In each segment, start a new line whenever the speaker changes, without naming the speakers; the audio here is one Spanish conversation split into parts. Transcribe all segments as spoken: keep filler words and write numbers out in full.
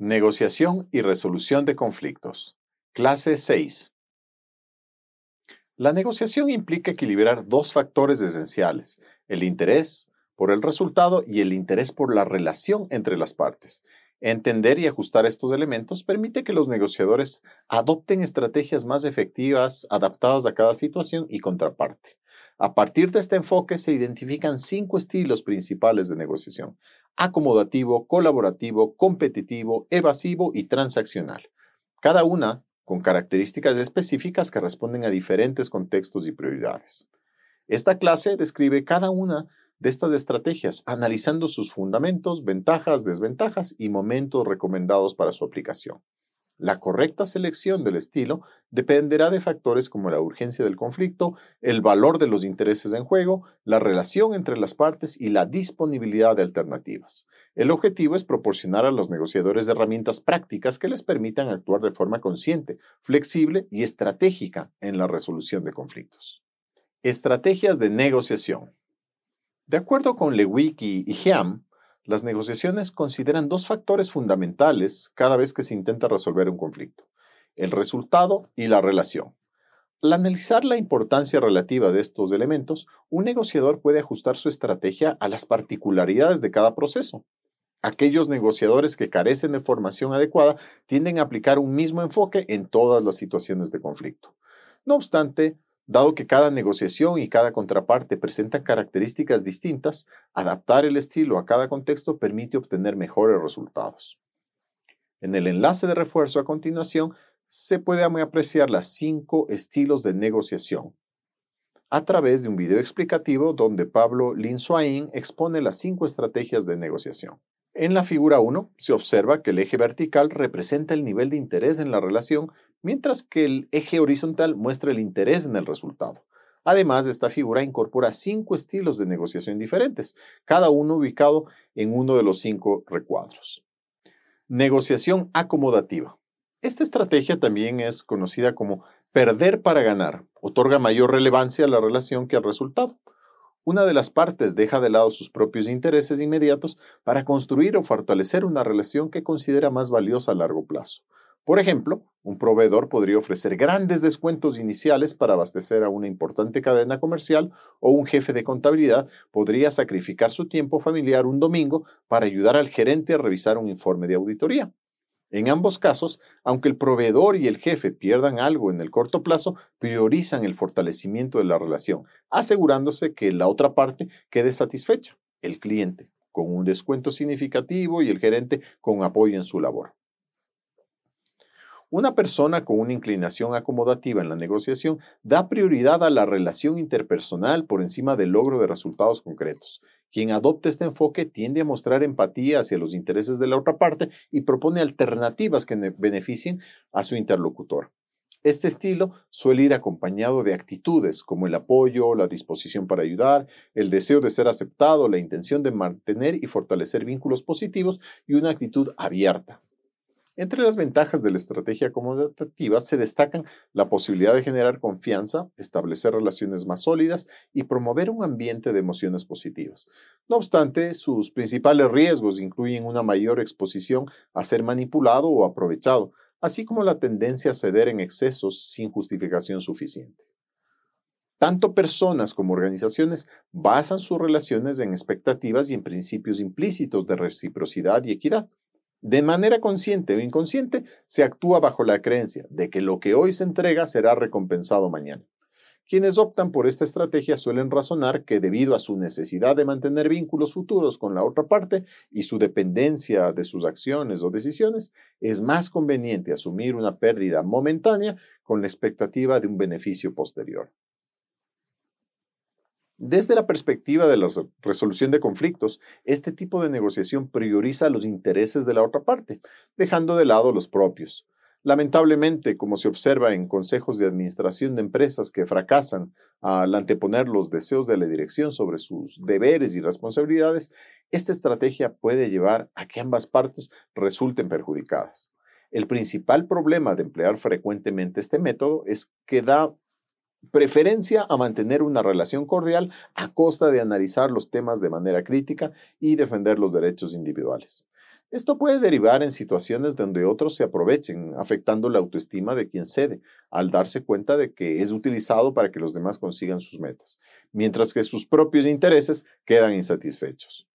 Negociación y resolución de conflictos. Clase seis. La negociación implica equilibrar dos factores esenciales: el interés por el resultado y el interés por la relación entre las partes. Entender y ajustar estos elementos permite que los negociadores adopten estrategias más efectivas, adaptadas a cada situación y contraparte. A partir de este enfoque se identifican cinco estilos principales de negociación: acomodativo, colaborativo, competitivo, evasivo y transaccional. Cada una con características específicas que responden a diferentes contextos y prioridades. Esta clase describe cada una de estas estrategias, analizando sus fundamentos, ventajas, desventajas y momentos recomendados para su aplicación. La correcta selección del estilo dependerá de factores como la urgencia del conflicto, el valor de los intereses en juego, la relación entre las partes y la disponibilidad de alternativas. El objetivo es proporcionar a los negociadores herramientas prácticas que les permitan actuar de forma consciente, flexible y estratégica en la resolución de conflictos. Estrategias de negociación. De acuerdo con Lewick y Hiam, las negociaciones consideran dos factores fundamentales cada vez que se intenta resolver un conflicto: el resultado y la relación. Al analizar la importancia relativa de estos elementos, un negociador puede ajustar su estrategia a las particularidades de cada proceso. Aquellos negociadores que carecen de formación adecuada tienden a aplicar un mismo enfoque en todas las situaciones de conflicto. No obstante, dado que cada negociación y cada contraparte presentan características distintas, adaptar el estilo a cada contexto permite obtener mejores resultados. En el enlace de refuerzo a continuación, se pueden apreciar los cinco estilos de negociación a través de un video explicativo donde Pablo Linsuain expone las cinco estrategias de negociación. En la figura uno se observa que el eje vertical representa el nivel de interés en la relación, mientras que el eje horizontal muestra el interés en el resultado. Además, esta figura incorpora cinco estilos de negociación diferentes, cada uno ubicado en uno de los cinco recuadros. Negociación acomodativa. Esta estrategia también es conocida como perder para ganar. Otorga mayor relevancia a la relación que al resultado. Una de las partes deja de lado sus propios intereses inmediatos para construir o fortalecer una relación que considera más valiosa a largo plazo. Por ejemplo, un proveedor podría ofrecer grandes descuentos iniciales para abastecer a una importante cadena comercial, o un jefe de contabilidad podría sacrificar su tiempo familiar un domingo para ayudar al gerente a revisar un informe de auditoría. En ambos casos, aunque el proveedor y el jefe pierdan algo en el corto plazo, priorizan el fortalecimiento de la relación, asegurándose que la otra parte quede satisfecha: el cliente con un descuento significativo y el gerente con apoyo en su labor. Una persona con una inclinación acomodativa en la negociación da prioridad a la relación interpersonal por encima del logro de resultados concretos. Quien adopta este enfoque tiende a mostrar empatía hacia los intereses de la otra parte y propone alternativas que beneficien a su interlocutor. Este estilo suele ir acompañado de actitudes como el apoyo, la disposición para ayudar, el deseo de ser aceptado, la intención de mantener y fortalecer vínculos positivos y una actitud abierta. Entre las ventajas de la estrategia acomodativa se destacan la posibilidad de generar confianza, establecer relaciones más sólidas y promover un ambiente de emociones positivas. No obstante, sus principales riesgos incluyen una mayor exposición a ser manipulado o aprovechado, así como la tendencia a ceder en excesos sin justificación suficiente. Tanto personas como organizaciones basan sus relaciones en expectativas y en principios implícitos de reciprocidad y equidad. De manera consciente o inconsciente, se actúa bajo la creencia de que lo que hoy se entrega será recompensado mañana. Quienes optan por esta estrategia suelen razonar que, debido a su necesidad de mantener vínculos futuros con la otra parte y su dependencia de sus acciones o decisiones, es más conveniente asumir una pérdida momentánea con la expectativa de un beneficio posterior. Desde la perspectiva de la resolución de conflictos, este tipo de negociación prioriza los intereses de la otra parte, dejando de lado los propios. Lamentablemente, como se observa en consejos de administración de empresas que fracasan al anteponer los deseos de la dirección sobre sus deberes y responsabilidades, esta estrategia puede llevar a que ambas partes resulten perjudicadas. El principal problema de emplear frecuentemente este método es que da preferencia a mantener una relación cordial a costa de analizar los temas de manera crítica y defender los derechos individuales. Esto puede derivar en situaciones donde otros se aprovechen, afectando la autoestima de quien cede, al darse cuenta de que es utilizado para que los demás consigan sus metas, mientras que sus propios intereses quedan insatisfechos.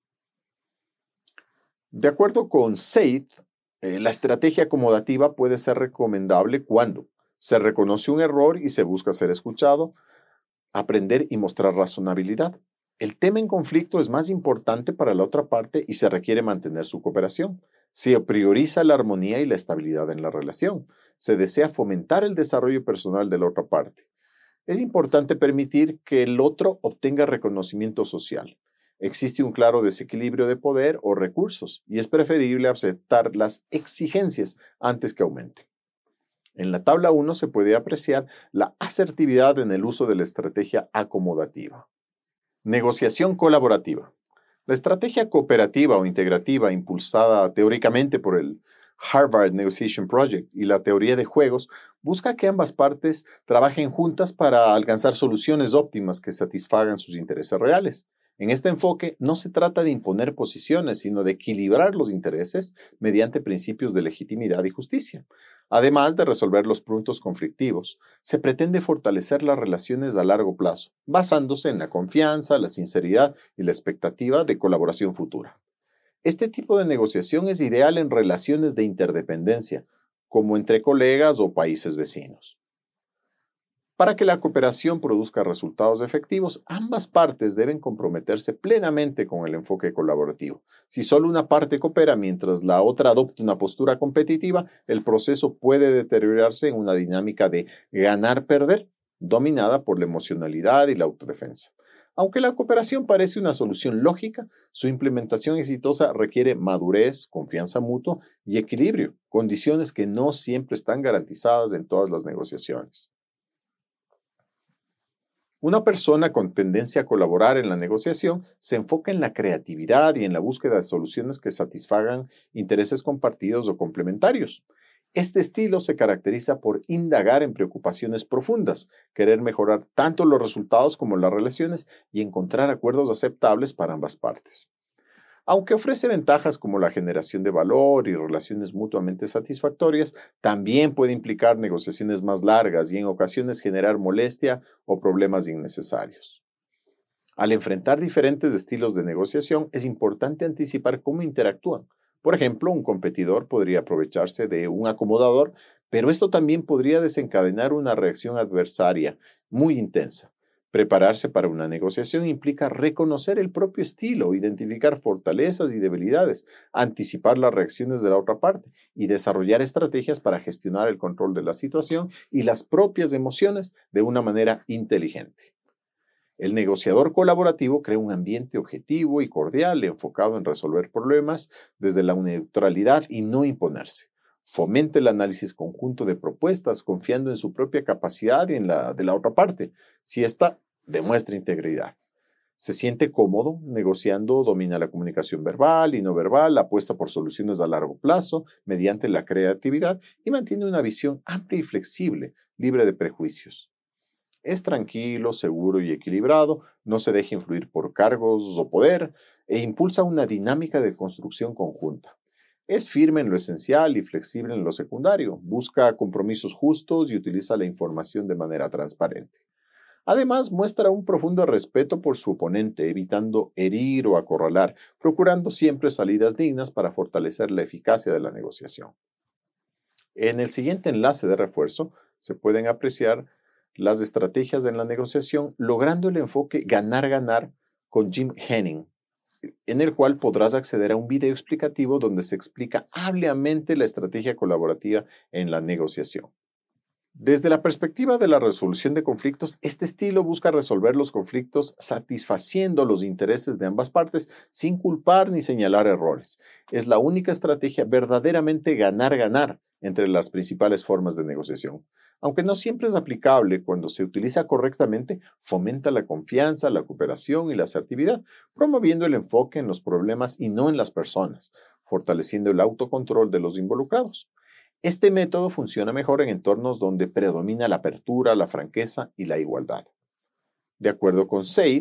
De acuerdo con Seid, eh, la estrategia acomodativa puede ser recomendable cuando se reconoce un error y se busca ser escuchado, aprender y mostrar razonabilidad. El tema en conflicto es más importante para la otra parte y se requiere mantener su cooperación. Se prioriza la armonía y la estabilidad en la relación. Se desea fomentar el desarrollo personal de la otra parte. Es importante permitir que el otro obtenga reconocimiento social. Existe un claro desequilibrio de poder o recursos y es preferible aceptar las exigencias antes que aumenten. En la tabla uno se puede apreciar la asertividad en el uso de la estrategia acomodativa. Negociación colaborativa. La estrategia cooperativa o integrativa impulsada teóricamente por el Harvard Negotiation Project y la teoría de juegos busca que ambas partes trabajen juntas para alcanzar soluciones óptimas que satisfagan sus intereses reales. En este enfoque no se trata de imponer posiciones, sino de equilibrar los intereses mediante principios de legitimidad y justicia. Además de resolver los puntos conflictivos, se pretende fortalecer las relaciones a largo plazo, basándose en la confianza, la sinceridad y la expectativa de colaboración futura. Este tipo de negociación es ideal en relaciones de interdependencia, como entre colegas o países vecinos. Para que la cooperación produzca resultados efectivos, ambas partes deben comprometerse plenamente con el enfoque colaborativo. Si solo una parte coopera mientras la otra adopta una postura competitiva, el proceso puede deteriorarse en una dinámica de ganar-perder, dominada por la emocionalidad y la autodefensa. Aunque la cooperación parece una solución lógica, su implementación exitosa requiere madurez, confianza mutua y equilibrio, condiciones que no siempre están garantizadas en todas las negociaciones. Una persona con tendencia a colaborar en la negociación se enfoca en la creatividad y en la búsqueda de soluciones que satisfagan intereses compartidos o complementarios. Este estilo se caracteriza por indagar en preocupaciones profundas, querer mejorar tanto los resultados como las relaciones y encontrar acuerdos aceptables para ambas partes. Aunque ofrece ventajas como la generación de valor y relaciones mutuamente satisfactorias, también puede implicar negociaciones más largas y en ocasiones generar molestia o problemas innecesarios. Al enfrentar diferentes estilos de negociación, es importante anticipar cómo interactúan. Por ejemplo, un competidor podría aprovecharse de un acomodador, pero esto también podría desencadenar una reacción adversaria muy intensa. Prepararse para una negociación implica reconocer el propio estilo, identificar fortalezas y debilidades, anticipar las reacciones de la otra parte y desarrollar estrategias para gestionar el control de la situación y las propias emociones de una manera inteligente. El negociador colaborativo crea un ambiente objetivo y cordial enfocado en resolver problemas desde la neutralidad y no imponerse. Fomenta el análisis conjunto de propuestas confiando en su propia capacidad y en la de la otra parte, si ésta demuestra integridad. Se siente cómodo negociando, domina la comunicación verbal y no verbal, apuesta por soluciones a largo plazo mediante la creatividad y mantiene una visión amplia y flexible, libre de prejuicios. Es tranquilo, seguro y equilibrado, no se deja influir por cargos o poder e impulsa una dinámica de construcción conjunta. Es firme en lo esencial y flexible en lo secundario, busca compromisos justos y utiliza la información de manera transparente. Además, muestra un profundo respeto por su oponente, evitando herir o acorralar, procurando siempre salidas dignas para fortalecer la eficacia de la negociación. En el siguiente enlace de refuerzo se pueden apreciar las estrategias en la negociación, logrando el enfoque ganar-ganar con Jim Henning, en el cual podrás acceder a un video explicativo donde se explica ampliamente la estrategia colaborativa en la negociación. Desde la perspectiva de la resolución de conflictos, este estilo busca resolver los conflictos satisfaciendo los intereses de ambas partes sin culpar ni señalar errores. Es la única estrategia verdaderamente ganar-ganar entre las principales formas de negociación. Aunque no siempre es aplicable, cuando se utiliza correctamente, fomenta la confianza, la cooperación y la asertividad, promoviendo el enfoque en los problemas y no en las personas, fortaleciendo el autocontrol de los involucrados. Este método funciona mejor en entornos donde predomina la apertura, la franqueza y la igualdad. De acuerdo con Seid,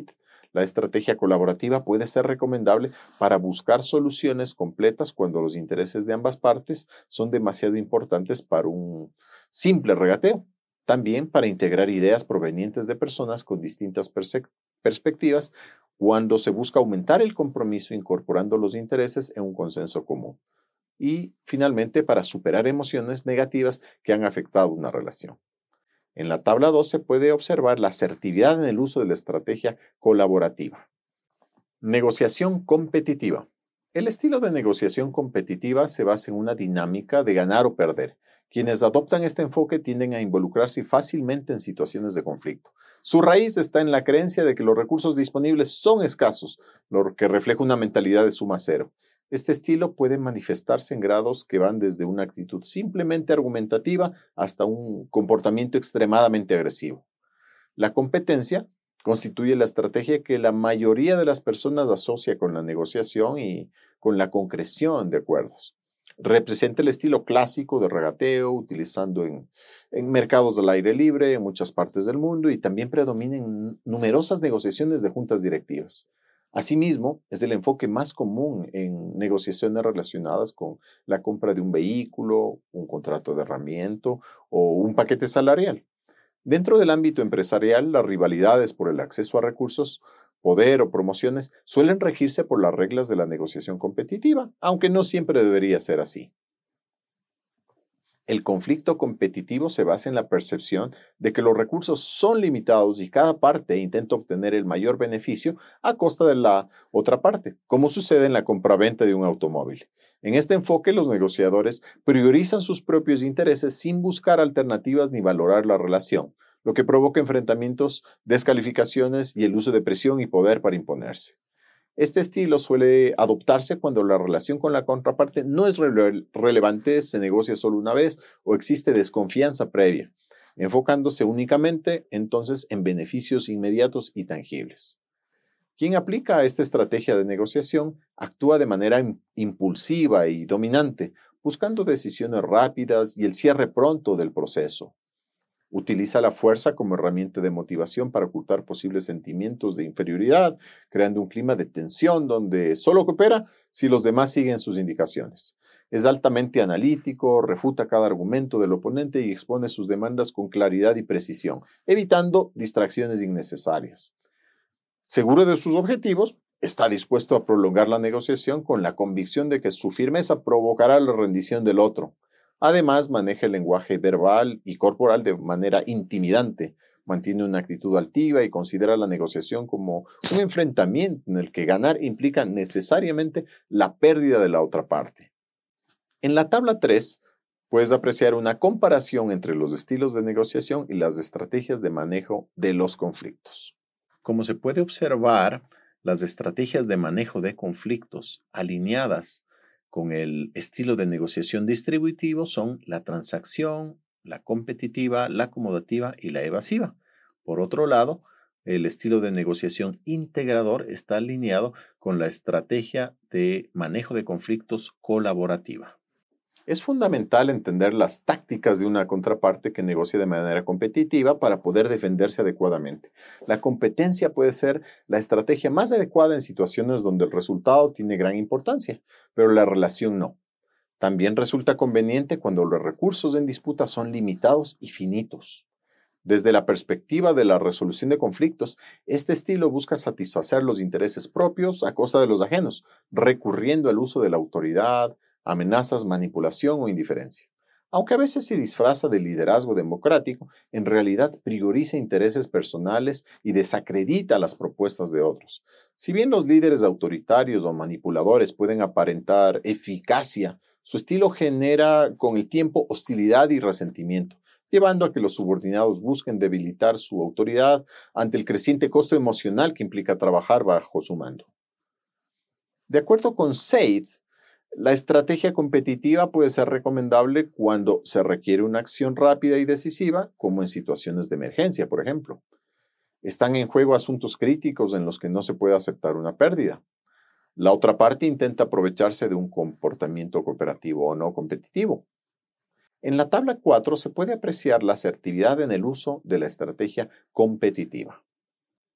La estrategia colaborativa puede ser recomendable para buscar soluciones completas cuando los intereses de ambas partes son demasiado importantes para un simple regateo. También para integrar ideas provenientes de personas con distintas perspectivas cuando se busca aumentar el compromiso incorporando los intereses en un consenso común. Y finalmente para superar emociones negativas que han afectado una relación. En la tabla dos se puede observar la asertividad en el uso de la estrategia colaborativa. Negociación competitiva. El estilo de negociación competitiva se basa en una dinámica de ganar o perder. Quienes adoptan este enfoque tienden a involucrarse fácilmente en situaciones de conflicto. Su raíz está en la creencia de que los recursos disponibles son escasos, lo que refleja una mentalidad de suma cero. Este estilo puede manifestarse en grados que van desde una actitud simplemente argumentativa hasta un comportamiento extremadamente agresivo. La competencia constituye la estrategia que la mayoría de las personas asocia con la negociación y con la concreción de acuerdos. Representa el estilo clásico de regateo, utilizando en, en mercados del aire libre en muchas partes del mundo y también predomina en numerosas negociaciones de juntas directivas. Asimismo, es el enfoque más común en negociaciones relacionadas con la compra de un vehículo, un contrato de herramienta o un paquete salarial. Dentro del ámbito empresarial, las rivalidades por el acceso a recursos, poder o promociones suelen regirse por las reglas de la negociación competitiva, aunque no siempre debería ser así. El conflicto competitivo se basa en la percepción de que los recursos son limitados y cada parte intenta obtener el mayor beneficio a costa de la otra parte, como sucede en la compraventa de un automóvil. En este enfoque, los negociadores priorizan sus propios intereses sin buscar alternativas ni valorar la relación, lo que provoca enfrentamientos, descalificaciones y el uso de presión y poder para imponerse. Este estilo suele adoptarse cuando la relación con la contraparte no es rele- relevante, se negocia solo una vez o existe desconfianza previa, enfocándose únicamente entonces en beneficios inmediatos y tangibles. Quien aplica esta estrategia de negociación actúa de manera im- impulsiva y dominante, buscando decisiones rápidas y el cierre pronto del proceso. Utiliza la fuerza como herramienta de motivación para ocultar posibles sentimientos de inferioridad, creando un clima de tensión donde solo coopera si los demás siguen sus indicaciones. Es altamente analítico, refuta cada argumento del oponente y expone sus demandas con claridad y precisión, evitando distracciones innecesarias. Seguro de sus objetivos, está dispuesto a prolongar la negociación con la convicción de que su firmeza provocará la rendición del otro. Además, maneja el lenguaje verbal y corporal de manera intimidante, mantiene una actitud altiva y considera la negociación como un enfrentamiento en el que ganar implica necesariamente la pérdida de la otra parte. En la tabla tres, puedes apreciar una comparación entre los estilos de negociación y las estrategias de manejo de los conflictos. Como se puede observar, las estrategias de manejo de conflictos alineadas con el estilo de negociación distributivo son la transacción, la competitiva, la acomodativa y la evasiva. Por otro lado, el estilo de negociación integrador está alineado con la estrategia de manejo de conflictos colaborativa. Es fundamental entender las tácticas de una contraparte que negocia de manera competitiva para poder defenderse adecuadamente. La competencia puede ser la estrategia más adecuada en situaciones donde el resultado tiene gran importancia, pero la relación no. También resulta conveniente cuando los recursos en disputa son limitados y finitos. Desde la perspectiva de la resolución de conflictos, este estilo busca satisfacer los intereses propios a costa de los ajenos, recurriendo al uso de la autoridad, amenazas, manipulación o indiferencia. Aunque a veces se disfraza de liderazgo democrático, en realidad prioriza intereses personales y desacredita las propuestas de otros. Si bien los líderes autoritarios o manipuladores pueden aparentar eficacia, su estilo genera con el tiempo hostilidad y resentimiento, llevando a que los subordinados busquen debilitar su autoridad ante el creciente costo emocional que implica trabajar bajo su mando. De acuerdo con Seid, la estrategia competitiva puede ser recomendable cuando se requiere una acción rápida y decisiva, como en situaciones de emergencia, por ejemplo. Están en juego asuntos críticos en los que no se puede aceptar una pérdida. La otra parte intenta aprovecharse de un comportamiento cooperativo o no competitivo. En la tabla cuatro se puede apreciar la asertividad en el uso de la estrategia competitiva.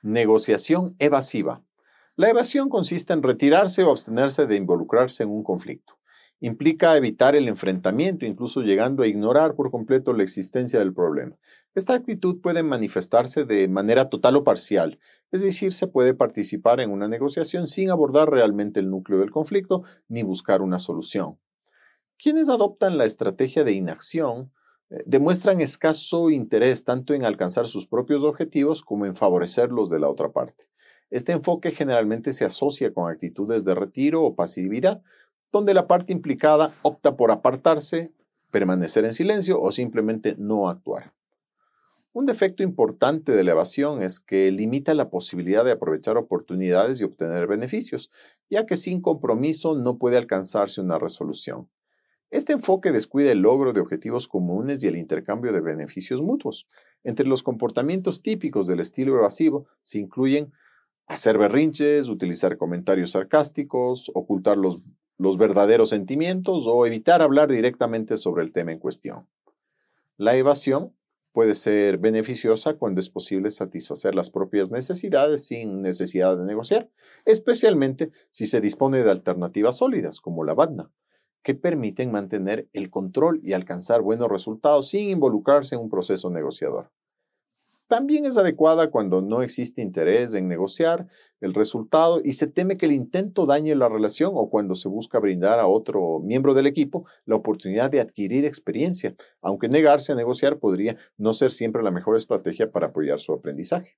Negociación evasiva. La evasión consiste en retirarse o abstenerse de involucrarse en un conflicto. Implica evitar el enfrentamiento, incluso llegando a ignorar por completo la existencia del problema. Esta actitud puede manifestarse de manera total o parcial, es decir, se puede participar en una negociación sin abordar realmente el núcleo del conflicto ni buscar una solución. Quienes adoptan la estrategia de inacción eh, demuestran escaso interés tanto en alcanzar sus propios objetivos como en favorecer los de la otra parte. Este enfoque generalmente se asocia con actitudes de retiro o pasividad, donde la parte implicada opta por apartarse, permanecer en silencio o simplemente no actuar. Un defecto importante de la evasión es que limita la posibilidad de aprovechar oportunidades y obtener beneficios, ya que sin compromiso no puede alcanzarse una resolución. Este enfoque descuida el logro de objetivos comunes y el intercambio de beneficios mutuos. Entre los comportamientos típicos del estilo evasivo se incluyen hacer berrinches, utilizar comentarios sarcásticos, ocultar los, los verdaderos sentimientos o evitar hablar directamente sobre el tema en cuestión. La evasión puede ser beneficiosa cuando es posible satisfacer las propias necesidades sin necesidad de negociar, especialmente si se dispone de alternativas sólidas como la BATNA, que permiten mantener el control y alcanzar buenos resultados sin involucrarse en un proceso negociador. También es adecuada cuando no existe interés en negociar el resultado y se teme que el intento dañe la relación o cuando se busca brindar a otro miembro del equipo la oportunidad de adquirir experiencia, aunque negarse a negociar podría no ser siempre la mejor estrategia para apoyar su aprendizaje.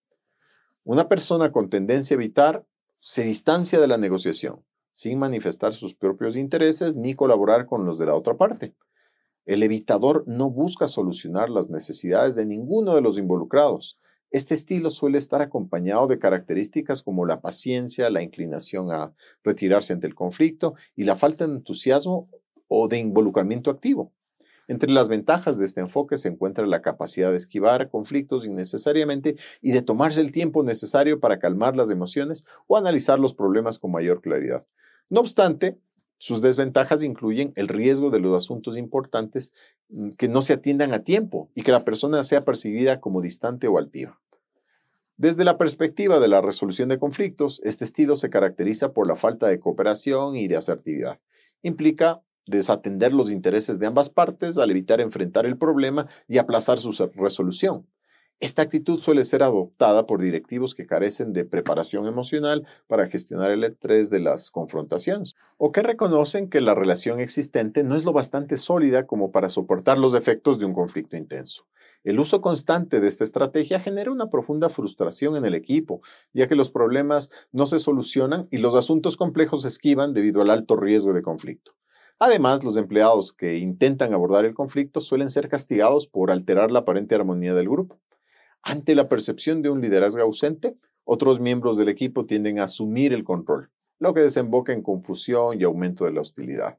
Una persona con tendencia a evitar se distancia de la negociación, sin manifestar sus propios intereses ni colaborar con los de la otra parte. El evitador no busca solucionar las necesidades de ninguno de los involucrados. Este estilo suele estar acompañado de características como la paciencia, la inclinación a retirarse ante el conflicto y la falta de entusiasmo o de involucramiento activo. Entre las ventajas de este enfoque se encuentra la capacidad de esquivar conflictos innecesariamente y de tomarse el tiempo necesario para calmar las emociones o analizar los problemas con mayor claridad. No obstante, sus desventajas incluyen el riesgo de los asuntos importantes que no se atiendan a tiempo y que la persona sea percibida como distante o altiva. Desde la perspectiva de la resolución de conflictos, este estilo se caracteriza por la falta de cooperación y de asertividad. Implica desatender los intereses de ambas partes al evitar enfrentar el problema y aplazar su resolución. Esta actitud suele ser adoptada por directivos que carecen de preparación emocional para gestionar el estrés de las confrontaciones o que reconocen que la relación existente no es lo bastante sólida como para soportar los efectos de un conflicto intenso. El uso constante de esta estrategia genera una profunda frustración en el equipo, ya que los problemas no se solucionan y los asuntos complejos se esquivan debido al alto riesgo de conflicto. Además, los empleados que intentan abordar el conflicto suelen ser castigados por alterar la aparente armonía del grupo. Ante la percepción de un liderazgo ausente, otros miembros del equipo tienden a asumir el control, lo que desemboca en confusión y aumento de la hostilidad.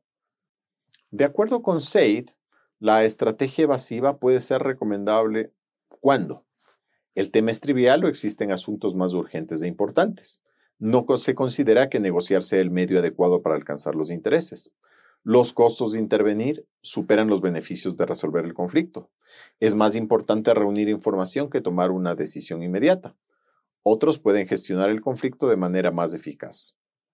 De acuerdo con Seid, la estrategia evasiva puede ser recomendable cuando el tema es trivial o existen asuntos más urgentes e importantes. No se considera que negociar sea el medio adecuado para alcanzar los intereses. Los costos de intervenir superan los beneficios de resolver el conflicto. Es más importante reunir información que tomar una decisión inmediata. Otros pueden gestionar el conflicto de manera más eficaz.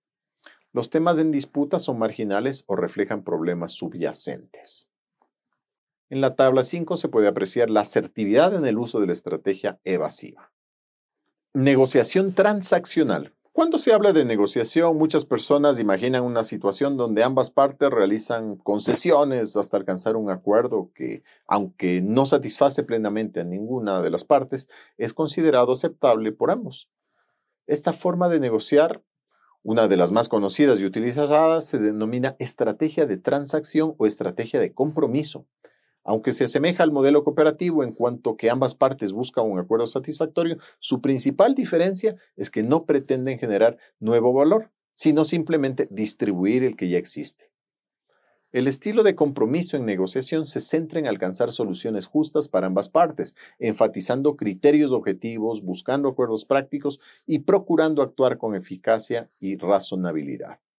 Los temas en disputa son marginales o reflejan problemas subyacentes. En la tabla cinco se puede apreciar la asertividad en el uso de la estrategia evasiva. Negociación transaccional. Cuando se habla de negociación, muchas personas imaginan una situación donde ambas partes realizan concesiones hasta alcanzar un acuerdo que, aunque no satisface plenamente a ninguna de las partes, es considerado aceptable por ambos. Esta forma de negociar, una de las más conocidas y utilizadas, se denomina estrategia de transacción o estrategia de compromiso. Aunque se asemeja al modelo cooperativo en cuanto que ambas partes buscan un acuerdo satisfactorio, su principal diferencia es que no pretenden generar nuevo valor, sino simplemente distribuir el que ya existe. El estilo de compromiso en negociación se centra en alcanzar soluciones justas para ambas partes, enfatizando criterios objetivos, buscando acuerdos prácticos y procurando actuar con eficacia y razonabilidad.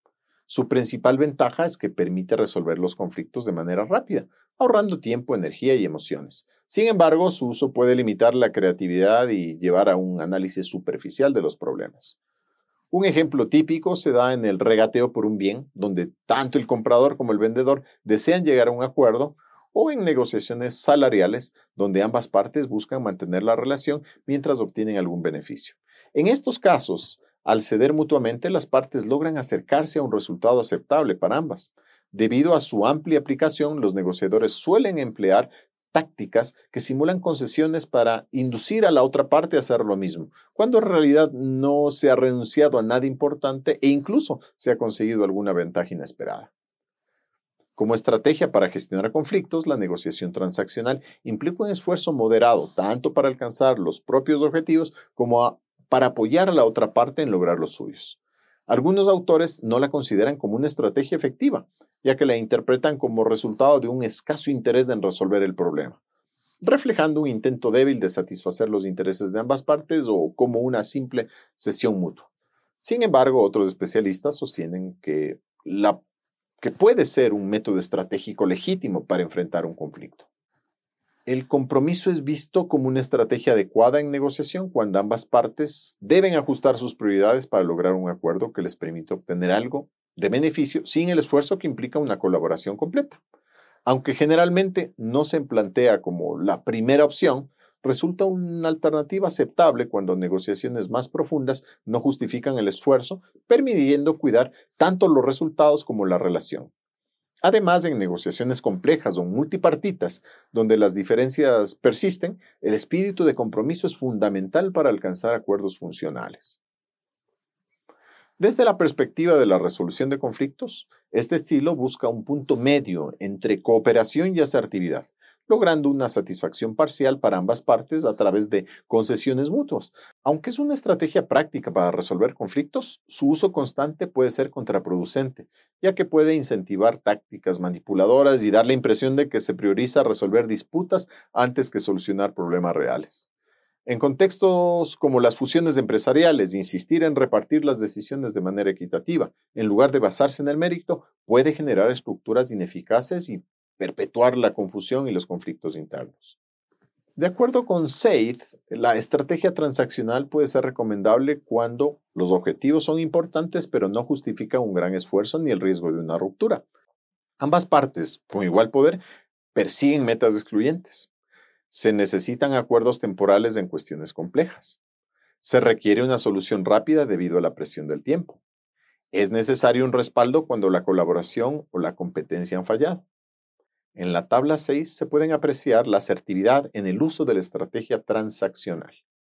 Su principal ventaja es que permite resolver los conflictos de manera rápida, ahorrando tiempo, energía y emociones. Sin embargo, su uso puede limitar la creatividad y llevar a un análisis superficial de los problemas. Un ejemplo típico se da en el regateo por un bien, donde tanto el comprador como el vendedor desean llegar a un acuerdo, o en negociaciones salariales, donde ambas partes buscan mantener la relación mientras obtienen algún beneficio. En estos casos, al ceder mutuamente, las partes logran acercarse a un resultado aceptable para ambas. Debido a su amplia aplicación, los negociadores suelen emplear tácticas que simulan concesiones para inducir a la otra parte a hacer lo mismo, cuando en realidad no se ha renunciado a nada importante e incluso se ha conseguido alguna ventaja inesperada. Como estrategia para gestionar conflictos, la negociación transaccional implica un esfuerzo moderado, tanto para alcanzar los propios objetivos como a- para apoyar a la otra parte en lograr los suyos. Algunos autores no la consideran como una estrategia efectiva, ya que la interpretan como resultado de un escaso interés en resolver el problema, reflejando un intento débil de satisfacer los intereses de ambas partes o como una simple cesión mutua. Sin embargo, otros especialistas sostienen que la que puede ser un método estratégico legítimo para enfrentar un conflicto. El compromiso es visto como una estrategia adecuada en negociación cuando ambas partes deben ajustar sus prioridades para lograr un acuerdo que les permita obtener algo de beneficio sin el esfuerzo que implica una colaboración completa. Aunque generalmente no se plantea como la primera opción, resulta una alternativa aceptable cuando negociaciones más profundas no justifican el esfuerzo, permitiendo cuidar tanto los resultados como la relación. Además, en negociaciones complejas o multipartitas, donde las diferencias persisten, el espíritu de compromiso es fundamental para alcanzar acuerdos funcionales. Desde la perspectiva de la resolución de conflictos, este estilo busca un punto medio entre cooperación y asertividad, logrando una satisfacción parcial para ambas partes a través de concesiones mutuas. Aunque es una estrategia práctica para resolver conflictos, su uso constante puede ser contraproducente, ya que puede incentivar tácticas manipuladoras y dar la impresión de que se prioriza resolver disputas antes que solucionar problemas reales. En contextos como las fusiones empresariales, insistir en repartir las decisiones de manera equitativa, en lugar de basarse en el mérito, puede generar estructuras ineficaces y perpetuar la confusión y los conflictos internos. De acuerdo con Seith, la estrategia transaccional puede ser recomendable cuando los objetivos son importantes pero no justifican un gran esfuerzo ni el riesgo de una ruptura. Ambas partes, con igual poder, persiguen metas excluyentes. Se necesitan acuerdos temporales en cuestiones complejas. Se requiere una solución rápida debido a la presión del tiempo. Es necesario un respaldo cuando la colaboración o la competencia han fallado. En la tabla seis se pueden apreciar la asertividad en el uso de la estrategia transaccional.